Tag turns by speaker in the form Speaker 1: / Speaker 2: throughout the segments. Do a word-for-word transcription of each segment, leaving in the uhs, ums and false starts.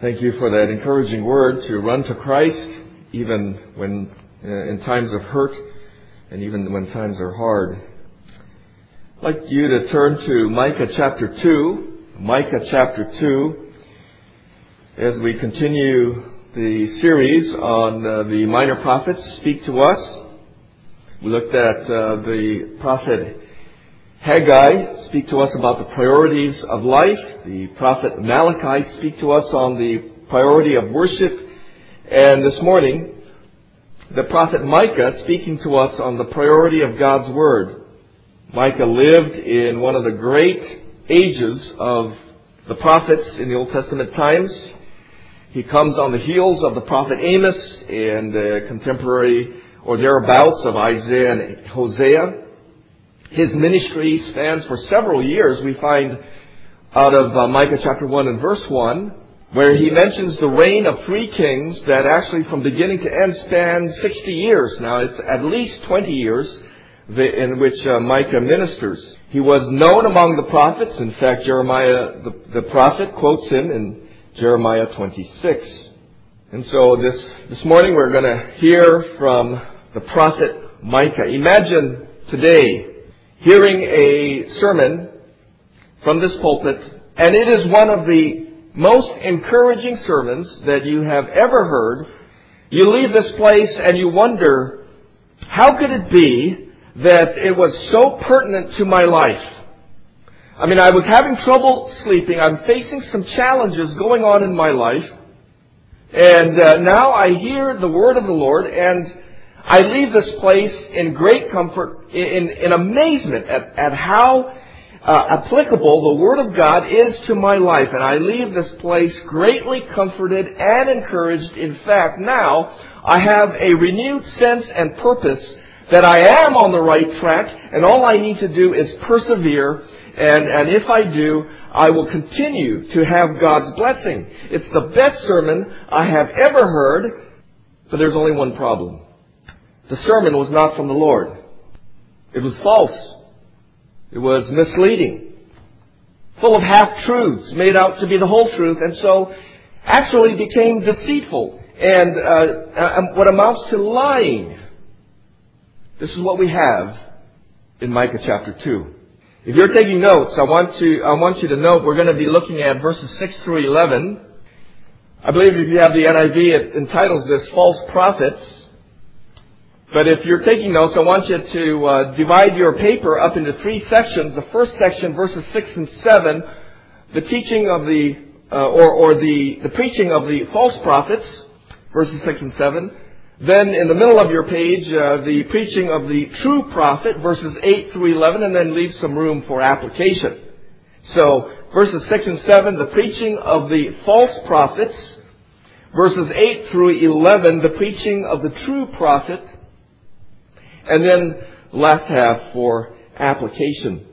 Speaker 1: Thank you for that encouraging word to run to Christ even when uh, in times of hurt and even when times are hard. I'd like you to turn to Micah chapter two, Micah chapter two, as we continue the series on uh, the minor prophets speak to us. We looked at uh, the prophet Haggai speak to us about the priorities of life. The prophet Malachi speak to us on the priority of worship. And this morning, the prophet Micah speaking to us on the priority of God's Word. Micah lived in one of the great ages of the prophets in the Old Testament times. He comes on the heels of the prophet Amos and the contemporary or thereabouts of Isaiah and Hosea. His ministry spans for several years. We find out of uh, Micah chapter one and verse one, where he mentions the reign of three kings that actually from beginning to end span sixty years. Now it's at least twenty years in which uh, Micah ministers. He was known among the prophets. In fact, Jeremiah, the, the prophet, quotes him in Jeremiah twenty-six. And so this, this morning we're going to hear from the prophet Micah. Imagine today hearing a sermon from this pulpit, and it is one of the most encouraging sermons that you have ever heard. You leave this place and you wonder, how could it be that it was so pertinent to my life? I mean, I was having trouble sleeping. I'm facing some challenges going on in my life. And uh, now I hear the word of the Lord, and I leave this place in great comfort, in, in amazement at, at how uh, applicable the Word of God is to my life. And I leave this place greatly comforted and encouraged. In fact, now I have a renewed sense and purpose that I am on the right track, and all I need to do is persevere. And, and if I do, I will continue to have God's blessing. It's the best sermon I have ever heard, but there's only one problem. The sermon was not from the Lord. It was false. It was misleading. Full of half-truths made out to be the whole truth, and so actually became deceitful and uh, what amounts to lying. This is what we have in Micah chapter two. If you're taking notes, I want to I want you to note we're going to be looking at verses six through eleven. I believe if you have the N I V, it entitles this False Prophets. But if you're taking notes, I want you to uh, divide your paper up into three sections. The first section, verses six and seven, the teaching of the, uh, or, or the, the preaching of the false prophets, verses six and seven. Then in the middle of your page, uh, the preaching of the true prophet, verses eight through eleven, and then leave some room for application. So, verses six and seven, the preaching of the false prophets. Verses eight through eleven, the preaching of the true prophet. And then the last half for application.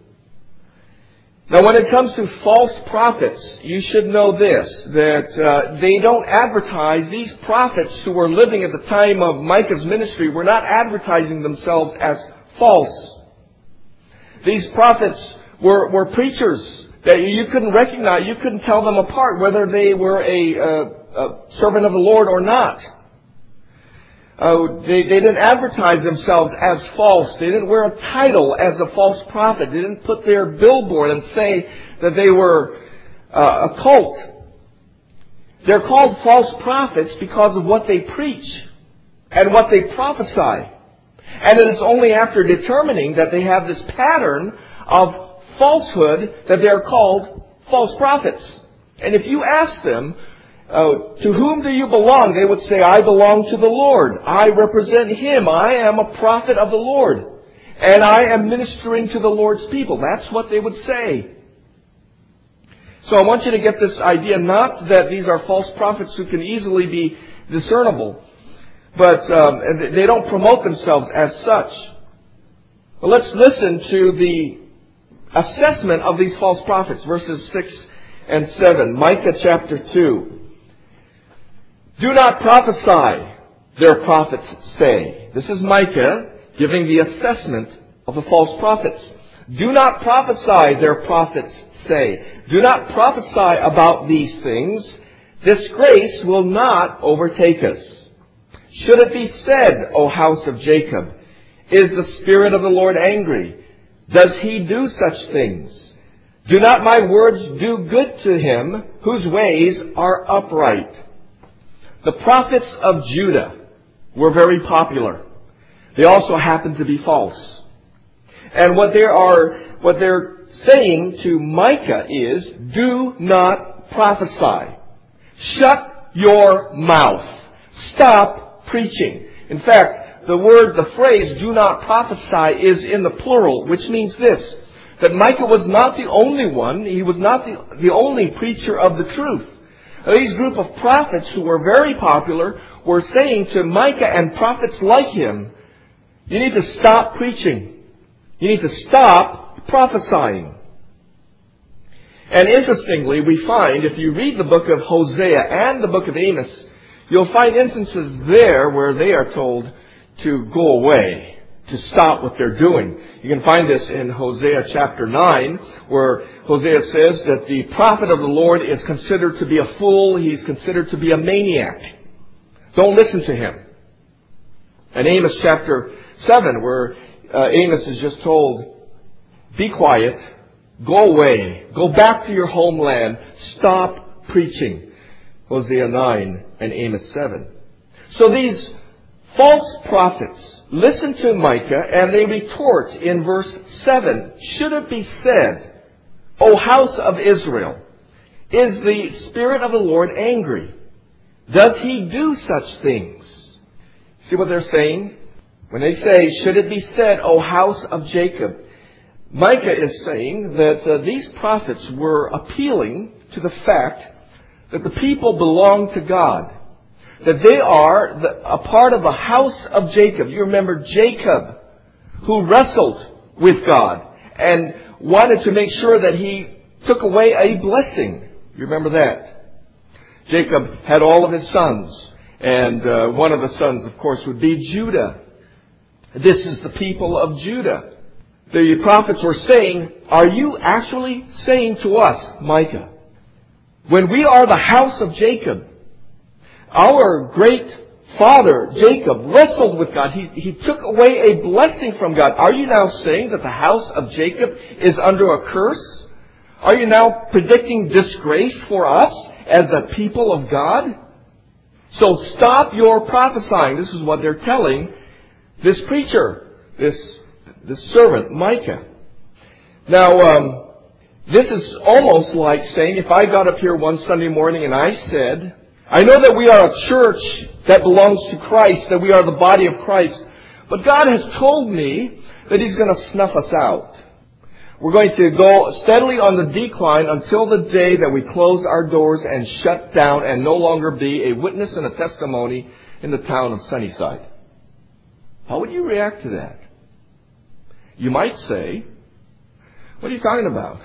Speaker 1: Now when it comes to false prophets, you should know this, that uh, they don't advertise, these prophets who were living at the time of Micah's ministry were not advertising themselves as false. These prophets were, were preachers that you couldn't recognize, you couldn't tell them apart whether they were a, uh, a servant of the Lord or not. Uh, they, they didn't advertise themselves as false. They didn't wear a title as a false prophet. They didn't put their billboard and say that they were uh, a cult. They're called false prophets because of what they preach and what they prophesy. And it is only after determining that they have this pattern of falsehood that they're called false prophets. And if you ask them, Uh, to whom do you belong? They would say, I belong to the Lord. I represent Him. I am a prophet of the Lord. And I am ministering to the Lord's people. That's what they would say. So I want you to get this idea, not that these are false prophets who can easily be discernible, but um, they don't promote themselves as such. Well, let's listen to the assessment of these false prophets, verses six and seven. Micah chapter two. Do not prophesy, their prophets say. This is Micah giving the assessment of the false prophets. Do not prophesy, their prophets say. Do not prophesy about these things. Disgrace will not overtake us. Should it be said, O house of Jacob, is the Spirit of the Lord angry? Does He do such things? Do not my words do good to Him whose ways are upright? The prophets of Judah were very popular. They also happened to be false. And what they are, what they're saying to Micah is, do not prophesy. Shut your mouth. Stop preaching. In fact, the word, the phrase, do not prophesy is in the plural, which means this, that Micah was not the only one, he was not the, the only preacher of the truth. Now, these group of prophets who were very popular were saying to Micah and prophets like him, you need to stop preaching. You need to stop prophesying. And interestingly, we find, if you read the book of Hosea and the book of Amos, you'll find instances there where they are told to go away, to stop what they're doing. You can find this in Hosea chapter nine, where Hosea says that the prophet of the Lord is considered to be a fool. He's considered to be a maniac. Don't listen to him. And Amos chapter seven, where uh, Amos is just told, be quiet, go away, go back to your homeland, stop preaching. Hosea nine and Amos seven. So these false prophets listen to Micah and they retort in verse seven. Should it be said, O house of Israel, is the Spirit of the Lord angry? Does He do such things? See what they're saying? When they say, should it be said, O house of Jacob, Micah is saying that uh, these prophets were appealing to the fact that the people belong to God. That they are the, a part of the house of Jacob. You remember Jacob, who wrestled with God and wanted to make sure that He took away a blessing. You remember that? Jacob had all of his sons. And uh, one of the sons, of course, would be Judah. This is the people of Judah. The prophets were saying, are you actually saying to us, Micah, when we are the house of Jacob, our great father, Jacob, wrestled with God. He, he took away a blessing from God. Are you now saying that the house of Jacob is under a curse? Are you now predicting disgrace for us as a people of God? So stop your prophesying. This is what they're telling this preacher, this, this servant, Micah. Now, um, this is almost like saying, if I got up here one Sunday morning and I said, I know that we are a church that belongs to Christ, that we are the body of Christ, but God has told me that He's going to snuff us out. We're going to go steadily on the decline until the day that we close our doors and shut down and no longer be a witness and a testimony in the town of Sunnyside. How would you react to that? You might say, what are you talking about?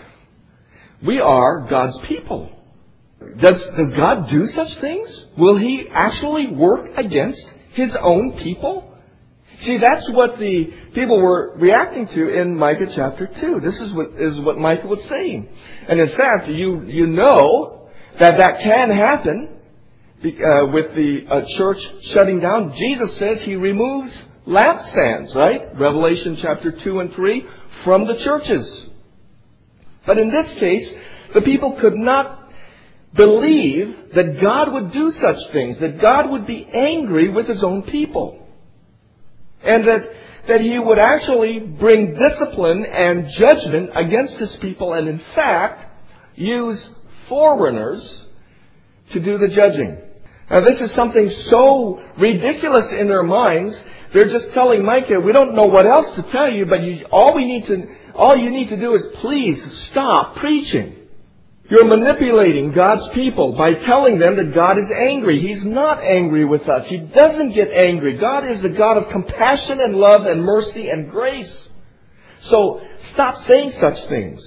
Speaker 1: We are God's people. Does, does God do such things? Will He actually work against His own people? See, that's what the people were reacting to in Micah chapter two. This is what, is what Micah was saying. And in fact, you, you know that that can happen uh, with the uh, church shutting down. Jesus says He removes lampstands, right? Revelation chapter two and three, from the churches. But in this case, the people could not believe that God would do such things, that God would be angry with His own people. And that, that He would actually bring discipline and judgment against His people and in fact use foreigners to do the judging. Now this is something so ridiculous in their minds. They're just telling Micah, we don't know what else to tell you, but you, all we need to, all you need to do is please stop preaching. You're manipulating God's people by telling them that God is angry. He's not angry with us. He doesn't get angry. God is a God of compassion and love and mercy and grace. So stop saying such things.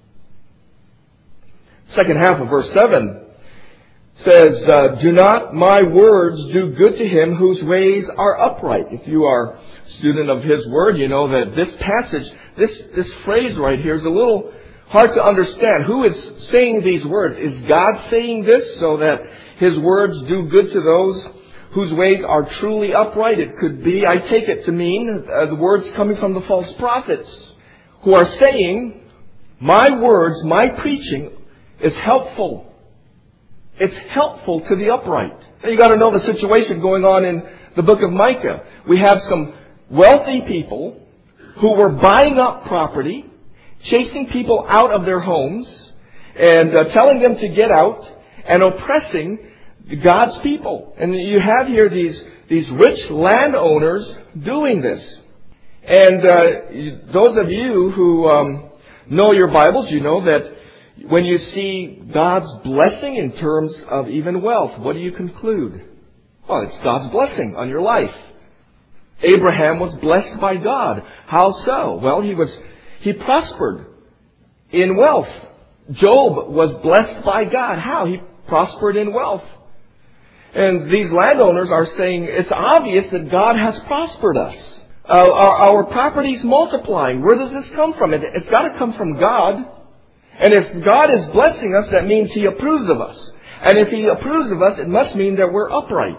Speaker 1: Second half of verse seven says, uh, do not my words do good to him whose ways are upright. If you are a student of His Word, you know that this passage, this, this phrase right here is a little hard to understand. Who is saying these words? Is God saying this so that His words do good to those whose ways are truly upright. It could be, I take it to mean, uh, the words coming from the false prophets who are saying, my words, my preaching is helpful. It's helpful to the upright. Now you got to know the situation going on in the book of Micah. We have some wealthy people who were buying up property, chasing people out of their homes, and uh, telling them to get out, and oppressing God's people. And you have here these, these rich landowners doing this. And uh, those of you who um, know your Bibles, you know that when you see God's blessing in terms of even wealth, what do you conclude? Well, it's God's blessing on your life. Abraham was blessed by God. How so? Well, he was he prospered in wealth. Job was blessed by God. How? He prospered in wealth. And these landowners are saying it's obvious that God has prospered us. Uh, our, our property's multiplying. Where does this come from? It, it's got to come from God. And if God is blessing us, that means He approves of us. And if He approves of us, it must mean that we're upright.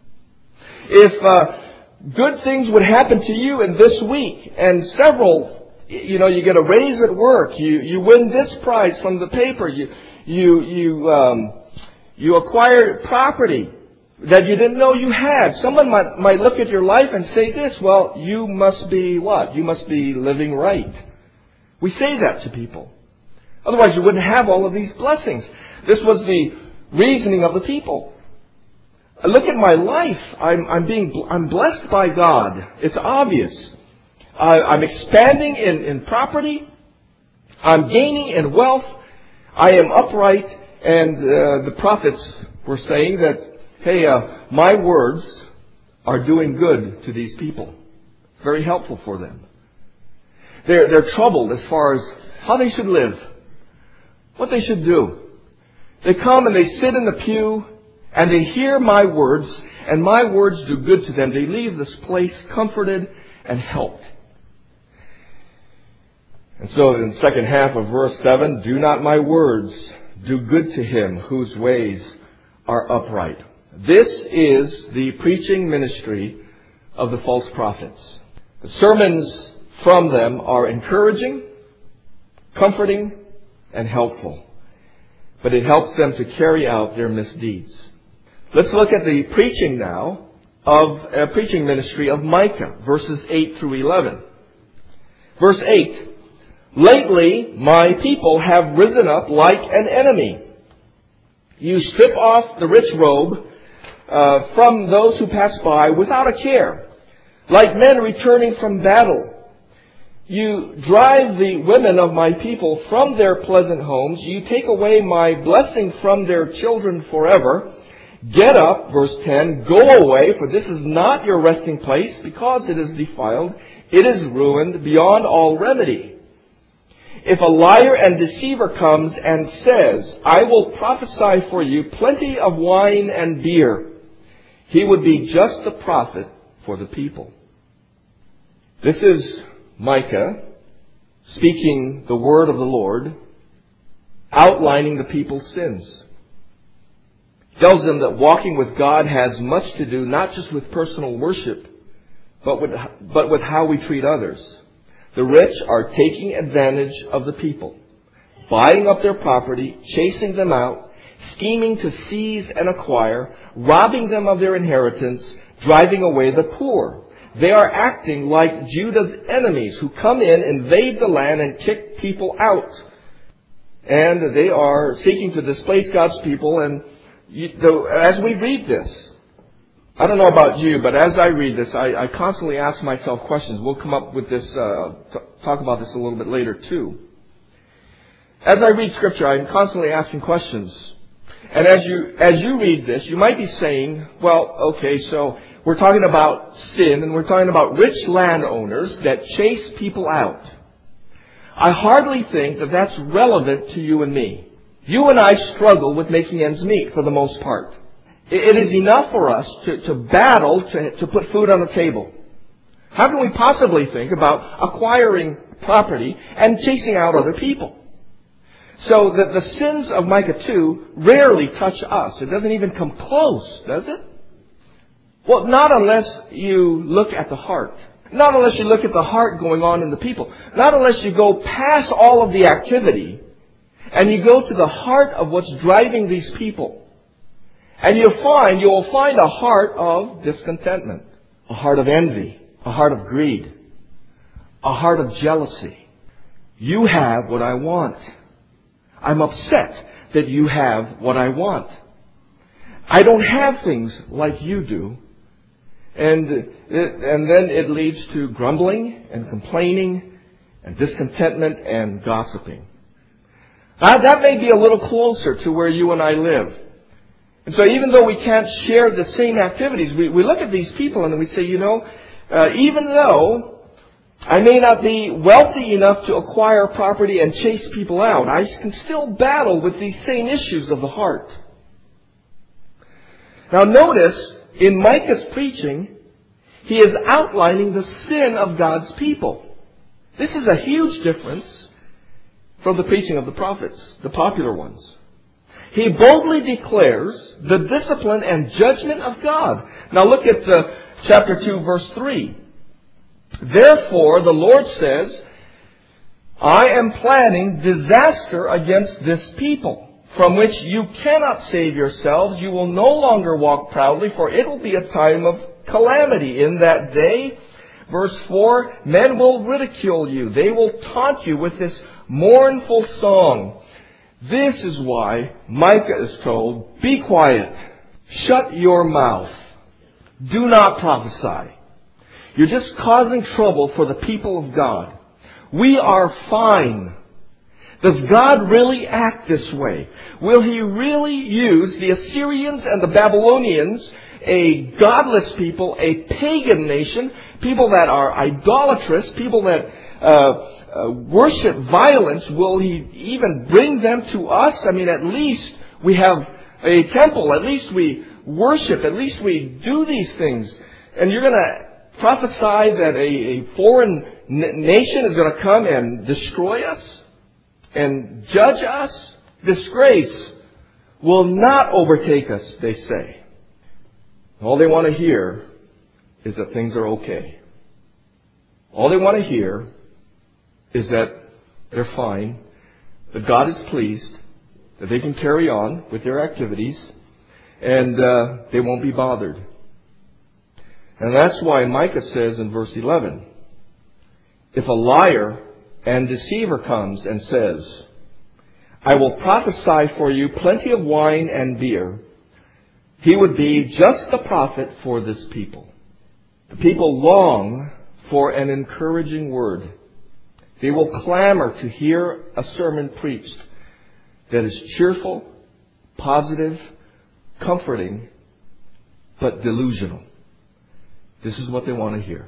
Speaker 1: If uh, good things would happen to you in this week, and several, you know, you get a raise at work, you you win this prize from the paper, you you you um, you acquire property that you didn't know you had. Someone might might look at your life and say this, well, you must be what? You must be living right. We say that to people. Otherwise, you wouldn't have all of these blessings. This was the reasoning of the people. Look at my life. I'm, I'm being, I'm blessed by God. It's obvious. Uh, I'm expanding in, in property. I'm gaining in wealth. I am upright. And uh, the prophets were saying that, hey, uh, my words are doing good to these people. It's very helpful for them. They're, they're troubled as far as how they should live, what they should do. They come and they sit in the pew and they hear my words, and my words do good to them. They leave this place comforted and helped. And so in the second half of verse seven, do not my words do good to him whose ways are upright. This is the preaching ministry of the false prophets. The sermons from them are encouraging, comforting, and helpful. But it helps them to carry out their misdeeds. Let's look at the preaching now of a preaching ministry of Micah, verses eight through eleven. Verse eight, lately my people have risen up like an enemy. You strip off the rich robe uh, from those who pass by without a care, like men returning from battle. You drive the women of my people from their pleasant homes. You take away my blessing from their children forever. Get up, verse ten, go away, for this is not your resting place, because it is defiled. It is ruined beyond all remedy. If a liar and deceiver comes and says, I will prophesy for you plenty of wine and beer, he would be just the prophet for the people. This is Micah speaking the word of the Lord, outlining the people's sins. He tells them that walking with God has much to do not just with personal worship, but with, but with how we treat others. The rich are taking advantage of the people, buying up their property, chasing them out, scheming to seize and acquire, robbing them of their inheritance, driving away the poor. They are acting like Judah's enemies who come in, invade the land, and kick people out. And they are seeking to displace God's people. And you, the, as we read this, I don't know about you, but as I read this, I, I constantly ask myself questions. We'll come up with this, uh, t- talk about this a little bit later too. As I read Scripture, I'm constantly asking questions. And as you as you read this, you might be saying, well, okay, so we're talking about sin, and we're talking about rich landowners that chase people out. I hardly think that that's relevant to you and me. You and I struggle with making ends meet for the most part. It is enough for us to, to battle to, to put food on the table. How can we possibly think about acquiring property and chasing out other people? So that the sins of Micah two rarely touch us. It doesn't even come close, does it? Well, not unless you look at the heart. Not unless you look at the heart going on in the people. Not unless you go past all of the activity and you go to the heart of what's driving these people. And you'll find, you'll find a heart of discontentment, a heart of envy, a heart of greed, a heart of jealousy. You have what I want. I'm upset that you have what I want. I don't have things like you do. And, it, and then it leads to grumbling and complaining and discontentment and gossiping. Now, that may be a little closer to where you and I live. And so even though we can't share the same activities, we, we look at these people and we say, you know, uh, even though I may not be wealthy enough to acquire property and chase people out, I can still battle with these same issues of the heart. Now notice, in Micah's preaching, he is outlining the sin of God's people. This is a huge difference from the preaching of the prophets, the popular ones. He boldly declares the discipline and judgment of God. Now look at uh, chapter two, verse three. Therefore, the Lord says, I am planning disaster against this people, from which you cannot save yourselves. You will no longer walk proudly, for it will be a time of calamity in that day. Verse four, men will ridicule you. They will taunt you with this mournful song. This is why Micah is told, be quiet. Shut your mouth. Do not prophesy. You're just causing trouble for the people of God. We are fine. Does God really act this way? Will He really use the Assyrians and the Babylonians, a godless people, a pagan nation, people that are idolatrous, people that uh, uh, worship violence, will He even bring them to us? I mean, at least we have a temple. At least we worship. At least we do these things. And you're going to prophesy that a, a foreign n- nation is going to come and destroy us and judge us? Disgrace will not overtake us, they say. All they want to hear is that things are okay. All they want to hear is that they're fine, that God is pleased, that they can carry on with their activities, and uh, they won't be bothered. And that's why Micah says in verse eleven, if a liar and deceiver comes and says, I will prophesy for you plenty of wine and beer, he would be just the prophet for this people. The people long for an encouraging word. They will clamor to hear a sermon preached that is cheerful, positive, comforting, but delusional. This is what they want to hear.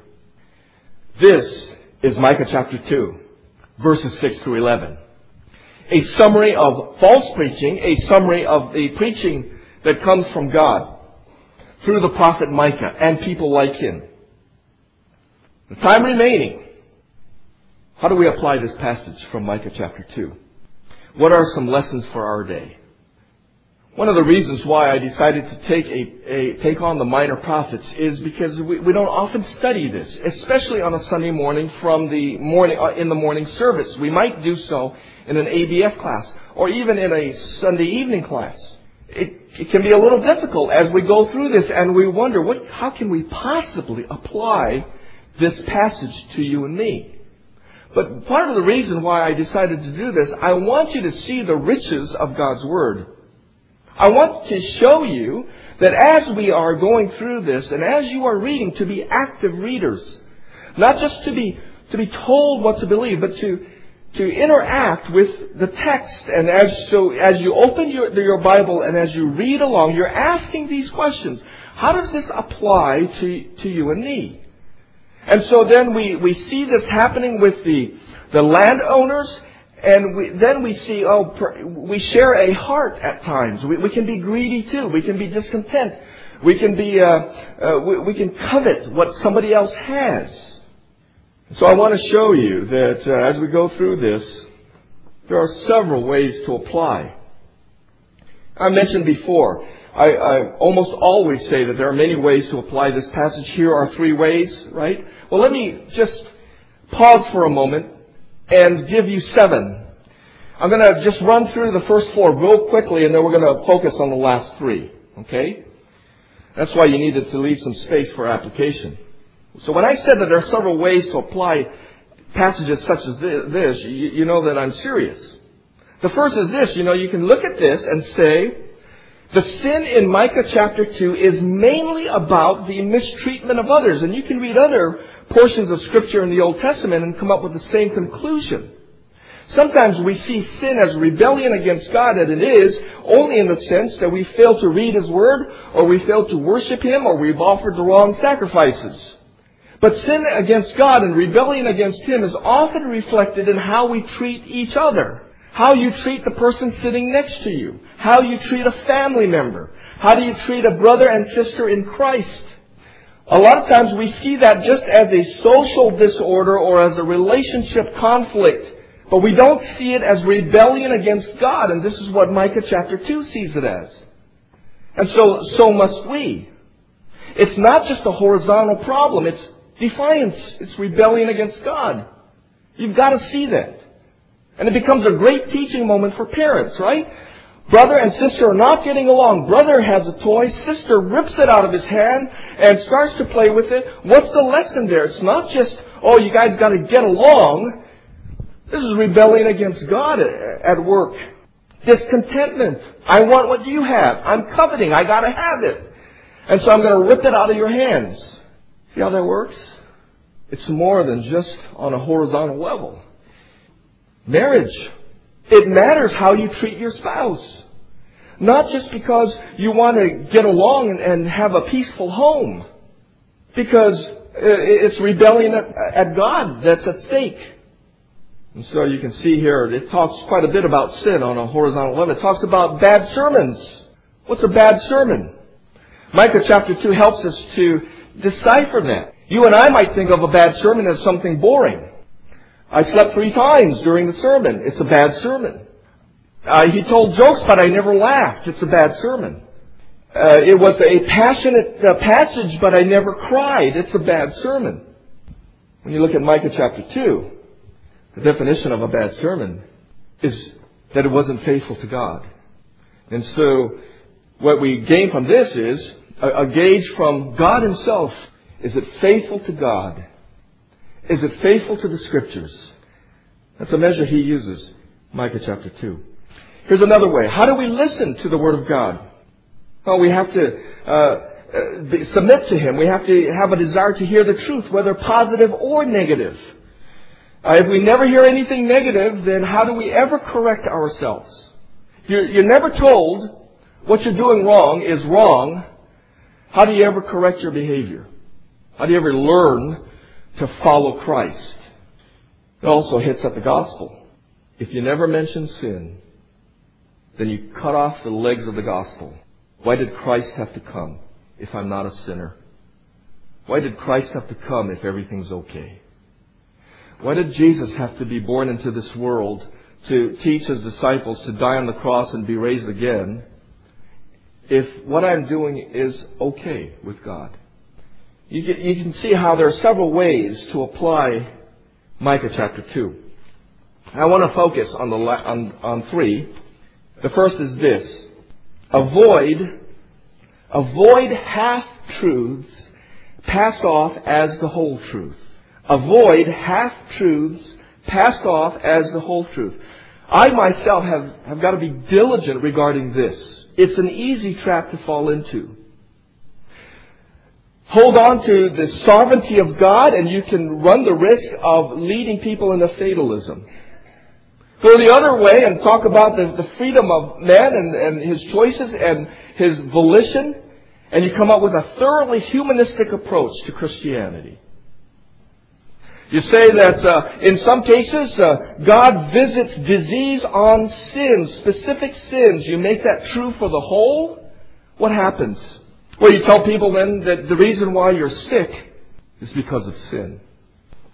Speaker 1: This is Micah chapter two, verses six through eleven. A summary of false preaching, a summary of the preaching that comes from God through the prophet Micah and people like him. The time remaining. How do we apply this passage from Micah chapter two? What are some lessons for our day? One of the reasons why I decided to take a, a take on the minor prophets is because we, we don't often study this, especially on a Sunday morning from the morning uh, in the morning service. We might do so in an A B F class or even in a Sunday evening class. It, it can be a little difficult as we go through this and we wonder, what, how can we possibly apply this passage to you and me? But part of the reason why I decided to do this, I want you to see the riches of God's Word. I want to show you that as we are going through this and as you are reading, to be active readers. Not just to be to be told what to believe, but to to interact with the text. And as so as you open your, your Bible and as you read along, you're asking these questions. How does this apply to, to you and me? And so then we, we see this happening with the, the landowners. And we, then we see, oh, we share a heart at times. We, we can be greedy too. We can be discontent. We can be, uh, uh, we, we can covet what somebody else has. So I want to show you that uh, as we go through this, There are several ways to apply. I mentioned before, I, I almost always say that there are many ways to apply this passage. Here are three ways, right? Well, let me just pause for a moment and give you seven. I'm going to just run through the first four real quickly, and then we're going to focus on the last three. Okay? That's why you needed to leave some space for application. So when I said that there are several ways to apply passages such as this, you, you know that I'm serious. The first is this, you know, you can look at this and say, the sin in Micah chapter two is mainly about the mistreatment of others. And you can read other portions of Scripture in the Old Testament and come up with the same conclusion. Sometimes we see sin as rebellion against God, and it is only in the sense that we fail to read His Word, or we fail to worship Him, or we've offered the wrong sacrifices. But sin against God and rebellion against Him is often reflected in how we treat each other. How you treat the person sitting next to you. How you treat a family member. How do you treat a brother and sister in Christ? A lot of times we see that just as a social disorder or as a relationship conflict. But we don't see it as rebellion against God. And this is what Micah chapter two sees it as. And so, so must we. It's not just a horizontal problem. It's defiance. It's rebellion against God. You've got to see that. And it becomes a great teaching moment for parents, right? Brother and sister are not getting along. Brother has a toy. Sister rips it out of his hand and starts to play with it. What's the lesson there? It's not just, oh, you guys got to get along. This is rebellion against God at work. Discontentment. I want what you have. I'm coveting. I got to have it. And so I'm going to rip it out of your hands. See how that works? It's more than just on a horizontal level. Marriage. It matters how you treat your spouse. Not just because you want to get along and, and have a peaceful home. Because it's rebellion at, at God that's at stake. And so you can see here, it talks quite a bit about sin on a horizontal level. It talks about bad sermons. What's a bad sermon? Micah chapter two helps us to decipher that. You and I might think of a bad sermon as something boring. I slept three times during the sermon. It's a bad sermon. Uh, he told jokes, but I never laughed. It's a bad sermon. Uh, it was a passionate uh, passage, but I never cried. It's a bad sermon. When you look at Micah chapter two, the definition of a bad sermon is that it wasn't faithful to God. And so what we gain from this is a, a gauge from God Himself. Is it faithful to God? Is it faithful to the Scriptures? That's a measure He uses. Micah chapter two. Here's another way. How do we listen to the Word of God? Well, we have to uh, uh, submit to Him. We have to have a desire to hear the truth, whether positive or negative. Uh, if we never hear anything negative, then how do we ever correct ourselves? You're, you're never told what you're doing wrong is wrong. How do you ever correct your behavior? How do you ever learn to follow Christ? It also hits at the gospel. If you never mention sin, then you cut off the legs of the gospel. Why did Christ have to come if I'm not a sinner? Why did Christ have to come if everything's okay? Why did Jesus have to be born into this world to teach His disciples to die on the cross and be raised again if what I'm doing is okay with God? You can, you can see how there are several ways to apply Micah chapter two. I want to focus on the on, on three. The first is this. Avoid, avoid half-truths passed off as the whole truth. Avoid half-truths passed off as the whole truth. I myself have, have got to be diligent regarding this. It's an easy trap to fall into. Hold on to the sovereignty of God and you can run the risk of leading people into fatalism. Go the other way and talk about the, the freedom of man and, and his choices and his volition, and you come up with a thoroughly humanistic approach to Christianity. You say that uh, in some cases uh, God visits disease on sins, specific sins. You make that true for the whole. What happens? Well, you tell people then that the reason why you're sick is because of sin.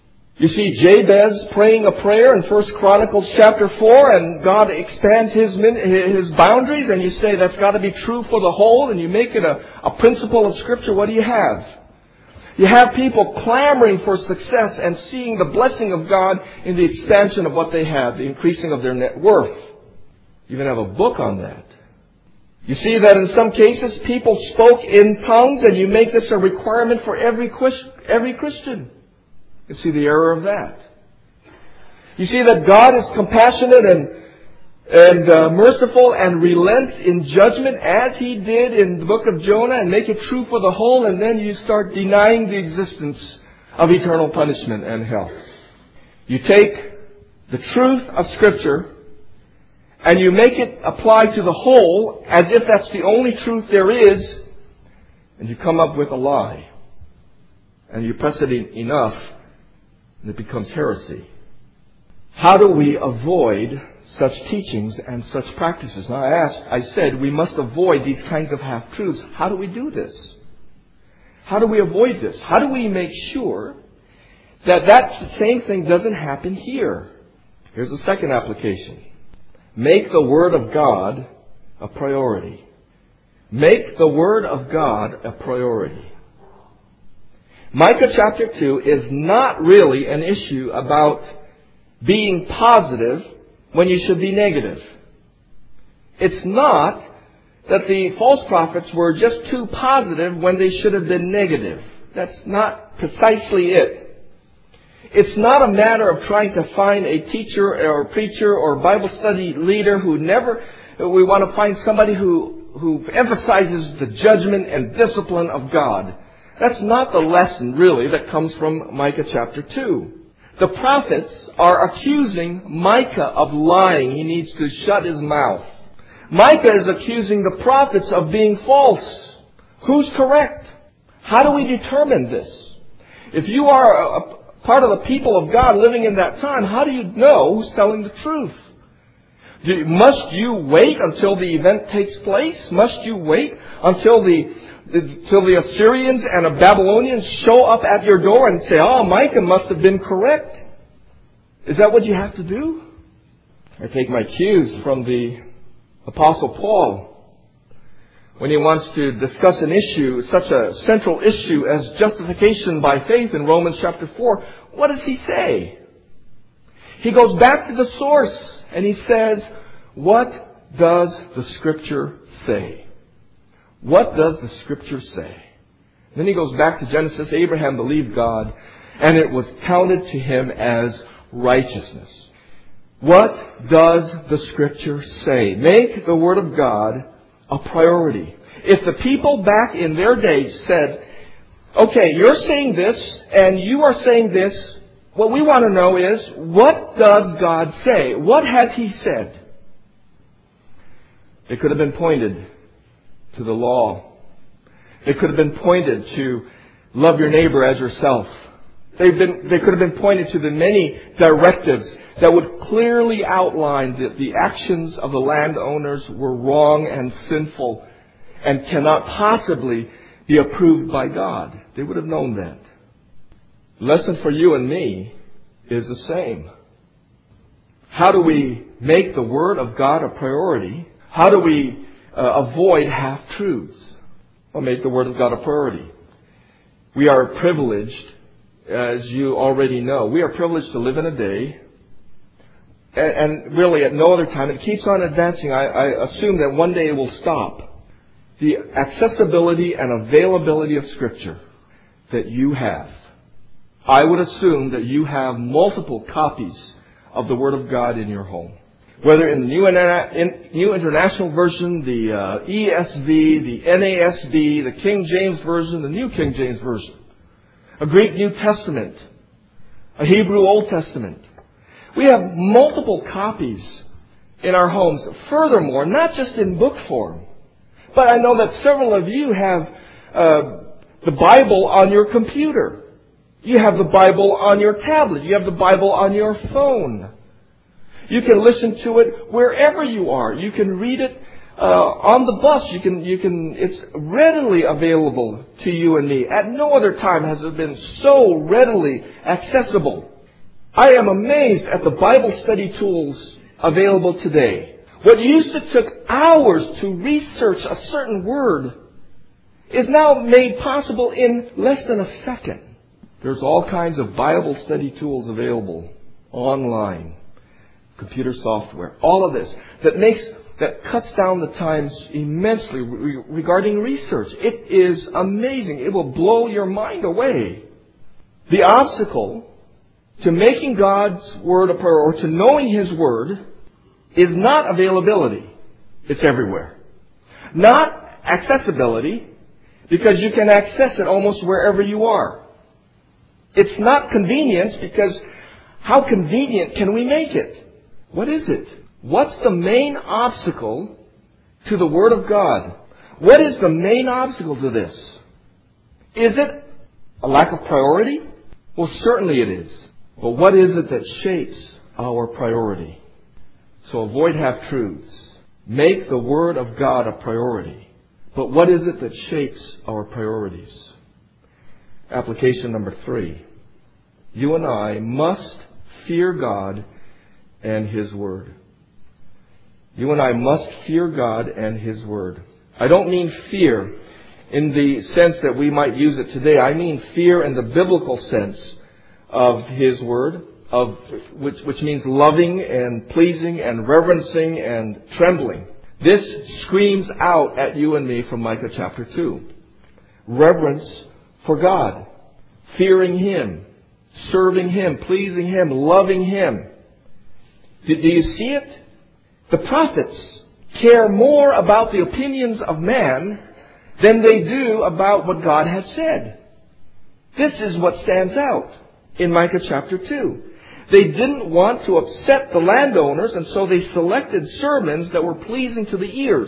Speaker 1: You see Jabez praying a prayer in First Chronicles chapter four, and God expands his his boundaries, and you say that's got to be true for the whole, and you make it a, a principle of Scripture. What do you have? You have people clamoring for success and seeing the blessing of God in the expansion of what they have, the increasing of their net worth. You even have a book on that. You see that in some cases people spoke in tongues, and you make this a requirement for every every Christian. You see the error of that. You see that God is compassionate and and uh, merciful and relents in judgment as He did in the book of Jonah, and make it true for the whole, and then you start denying the existence of eternal punishment and hell. You take the truth of Scripture and you make it apply to the whole as if that's the only truth there is, and you come up with a lie. And you press it in enough, and it becomes heresy. How do we avoid such teachings and such practices? Now I asked, I said we must avoid these kinds of half-truths. How do we do this? How do we avoid this? How do we make sure that that same thing doesn't happen here? Here's a second application. Make the Word of God a priority. Make the Word of God a priority. Micah chapter two is not really an issue about being positive when you should be negative. It's not that the false prophets were just too positive when they should have been negative. That's not precisely it. It's not a matter of trying to find a teacher or a preacher or Bible study leader who never, we want to find somebody who, who emphasizes the judgment and discipline of God. That's not the lesson, really, that comes from Micah chapter two. The prophets are accusing Micah of lying. He needs to shut his mouth. Micah is accusing the prophets of being false. Who's correct? How do we determine this? If you are a part of the people of God living in that time, how do you know who's telling the truth? Do, must you wait until the event takes place? Must you wait until the Till the Assyrians and the Babylonians show up at your door and say, oh, Micah must have been correct? Is that what you have to do? I take my cues from the Apostle Paul when he wants to discuss an issue, such a central issue as justification by faith in Romans chapter four. What does he say? He goes back to the source and he says, what does the Scripture say? What does the Scripture say? Then he goes back to Genesis. Abraham believed God, and it was counted to him as righteousness. What does the Scripture say? Make the Word of God a priority. If the people back in their day said, okay, you're saying this, and you are saying this, what we want to know is, what does God say? What has He said? It could have been pointed to the law. They could have been pointed to love your neighbor as yourself. They've been, they could have been pointed to the many directives that would clearly outline that the actions of the landowners were wrong and sinful and cannot possibly be approved by God. They would have known that. The lesson for you and me is the same. How do we make the Word of God a priority? How do we Uh, avoid half-truths? Well, make the Word of God a priority. We are privileged, as you already know, we are privileged to live in a day, and, and really at no other time. It keeps on advancing. I, I assume that one day it will stop. The accessibility and availability of Scripture that you have. I would assume that you have multiple copies of the Word of God in your home. Whether in the New, New International Version, the uh, E S V, the N A S B, the King James Version, the New King James Version, a Greek New Testament, a Hebrew Old Testament. We have multiple copies in our homes. Furthermore, not just in book form, but I know that several of you have uh, the Bible on your computer. You have the Bible on your tablet. You have the Bible on your phone. You can listen to it wherever you are. You can read it uh, on the bus. You can, you can. It's readily available to you and me. At no other time has it been so readily accessible. I am amazed at the Bible study tools available today. What used to take hours to research a certain word is now made possible in less than a second. There's all kinds of Bible study tools available online, computer software, all of this that makes that cuts down the times immensely re- regarding research. It is amazing. It will blow your mind away. The obstacle to making God's Word a priority, or to knowing His Word, is not availability. It's everywhere. Not accessibility, because you can access it almost wherever you are. It's not convenience, because how convenient can we make it? What is it? What's the main obstacle to the Word of God? What is the main obstacle to this? Is it a lack of priority? Well, certainly it is. But what is it that shapes our priority? So avoid half-truths. Make the Word of God a priority. But what is it that shapes our priorities? Application number three. You and I must fear God and His Word. You and I must fear God and His Word. I don't mean fear in the sense that we might use it today. I mean fear in the biblical sense of His Word, of which, which means loving and pleasing and reverencing and trembling. This screams out at you and me from Micah chapter two. Reverence for God, fearing Him, serving Him, pleasing Him, loving Him. Do, do you see it? The prophets care more about the opinions of man than they do about what God has said. This is what stands out in Micah chapter two. They didn't want to upset the landowners, and so they selected sermons that were pleasing to the ears.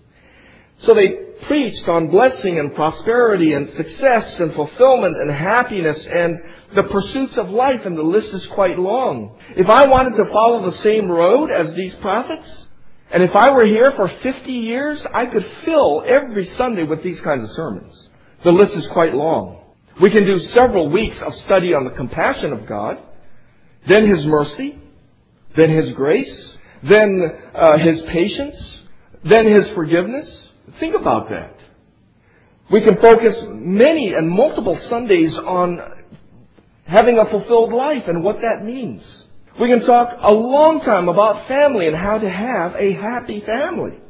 Speaker 1: So they preached on blessing and prosperity and success and fulfillment and happiness and the pursuits of life, and the list is quite long. If I wanted to follow the same road as these prophets, and if I were here for fifty years, I could fill every Sunday with these kinds of sermons. The list is quite long. We can do several weeks of study on the compassion of God, then His mercy, then His grace, then uh, His patience, then His forgiveness. Think about that. We can focus many and multiple Sundays on having a fulfilled life and what that means. We can talk a long time about family and how to have a happy family.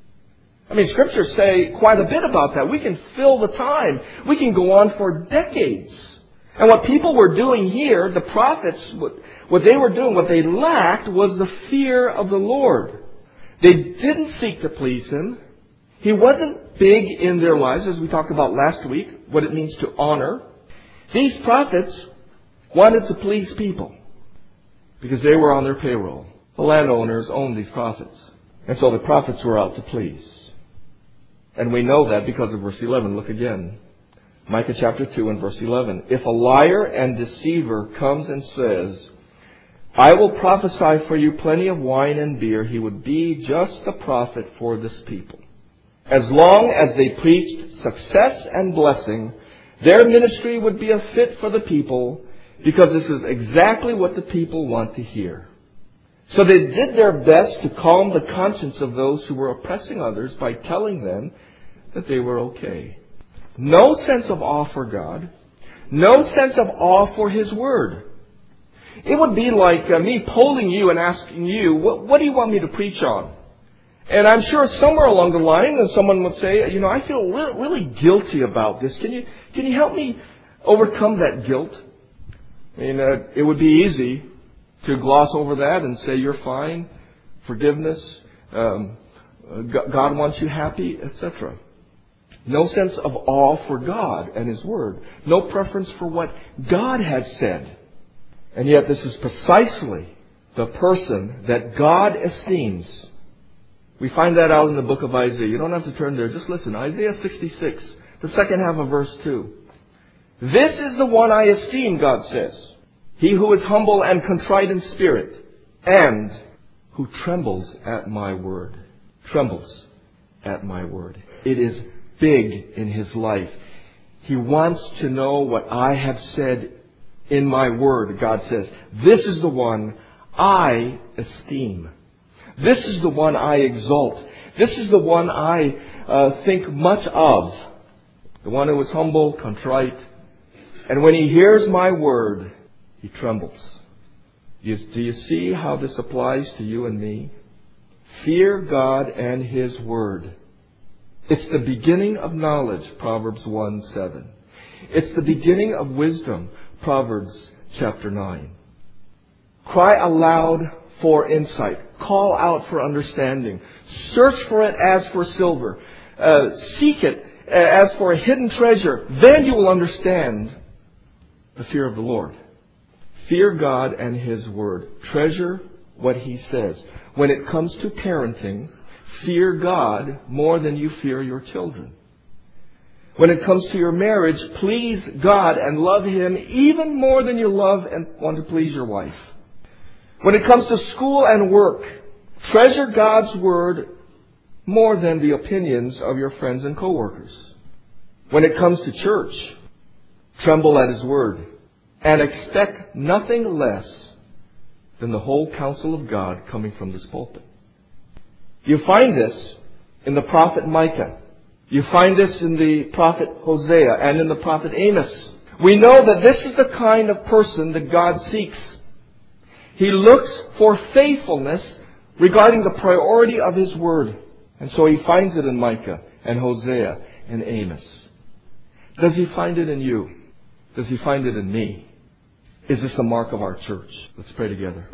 Speaker 1: I mean, Scriptures say quite a bit about that. We can fill the time. We can go on for decades. And what people were doing here, the prophets, what, what they were doing, what they lacked was the fear of the Lord. They didn't seek to please Him. He wasn't big in their lives, as we talked about last week, what it means to honor. These prophets wanted to please people because they were on their payroll. The landowners owned these prophets. And so the prophets were out to please. And we know that because of verse eleven. Look again. Micah chapter two and verse eleven. If a liar and deceiver comes and says, I will prophesy for you plenty of wine and beer, he would be just a prophet for this people. As long as they preached success and blessing, their ministry would be a fit for the people, because this is exactly what the people want to hear. So they did their best to calm the conscience of those who were oppressing others by telling them that they were okay. No sense of awe for God. No sense of awe for His Word. It would be like uh, me polling you and asking you, what, what do you want me to preach on? And I'm sure somewhere along the line, someone would say, you know, I feel re- really guilty about this. Can you, can you help me overcome that guilt? I mean, uh, it would be easy to gloss over that and say you're fine, forgiveness, um, God wants you happy, et cetera. No sense of awe for God and His Word. No preference for what God has said. And yet this is precisely the person that God esteems. We find that out in the book of Isaiah. You don't have to turn there. Just listen. Isaiah sixty-six, the second half of verse two. This is the one I esteem, God says. He who is humble and contrite in spirit, and who trembles at my word. Trembles at my word. It is big in his life. He wants to know what I have said in my word, God says. This is the one I esteem. This is the one I exalt. This is the one I uh, think much of. The one who is humble, contrite. And when he hears my word, he trembles. You, do you see how this applies to you and me? Fear God and His word. It's the beginning of knowledge, Proverbs one seven. It's the beginning of wisdom, Proverbs chapter nine. Cry aloud for insight. Call out for understanding. Search for it as for silver. Uh, seek it as for a hidden treasure. Then you will understand the fear of the Lord. Fear God and His word. Treasure what He says. When it comes to parenting, fear God more than you fear your children. When it comes to your marriage, please God and love Him even more than you love and want to please your wife. When it comes to school and work, treasure God's word more than the opinions of your friends and coworkers. When it comes to church, tremble at His word and expect nothing less than the whole counsel of God coming from this pulpit. You find this in the prophet Micah. You find this in the prophet Hosea and in the prophet Amos. We know that this is the kind of person that God seeks. He looks for faithfulness regarding the priority of His word. And so He finds it in Micah and Hosea and Amos. Does He find it in you? Does He find it in me? Is this the mark of our church? Let's pray together.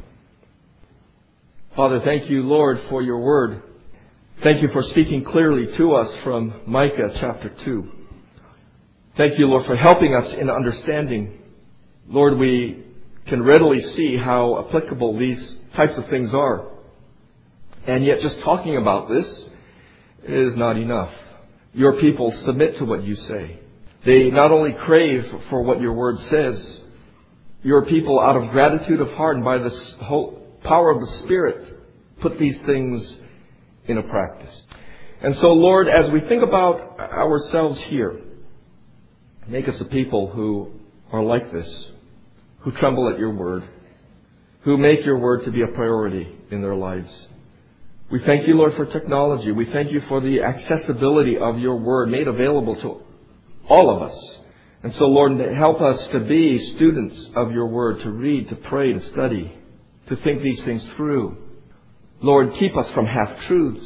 Speaker 1: Father, thank you, Lord, for your word. Thank you for speaking clearly to us from Micah chapter two. Thank you, Lord, for helping us in understanding. Lord, we can readily see how applicable these types of things are. And yet just talking about this is not enough. Your people submit to what you say. They not only crave for what your word says, your people, out of gratitude of heart and by the whole power of the Spirit, put these things into practice. And so, Lord, as we think about ourselves here, make us a people who are like this, who tremble at your word, who make your word to be a priority in their lives. We thank you, Lord, for technology. We thank you for the accessibility of your word made available to all of us. And so, Lord, help us to be students of your word, to read, to pray, to study, to think these things through. Lord, keep us from half-truths.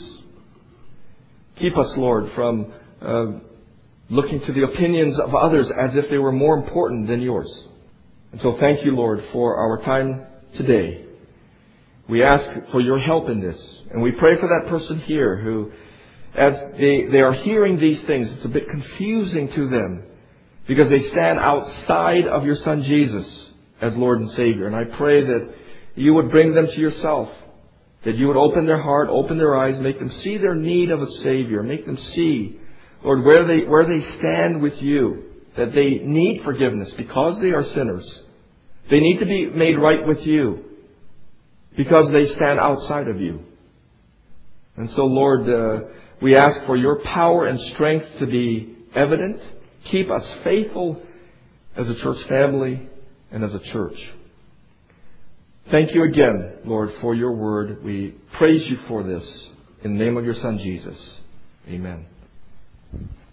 Speaker 1: Keep us, Lord, from uh, looking to the opinions of others as if they were more important than yours. And so thank you, Lord, for our time today. We ask for your help in this. And we pray for that person here who, as they, they are hearing these things, it's a bit confusing to them, because they stand outside of your Son Jesus as Lord and Savior. And I pray that you would bring them to yourself, that you would open their heart, open their eyes, make them see their need of a Savior, make them see, Lord, where they, where they stand with you, that they need forgiveness because they are sinners. They need to be made right with you because they stand outside of you. And so, Lord, uh, we ask for your power and strength to be evident. Keep us faithful as a church family and as a church. Thank you again, Lord, for your word. We praise you for this. In the name of your Son, Jesus. Amen.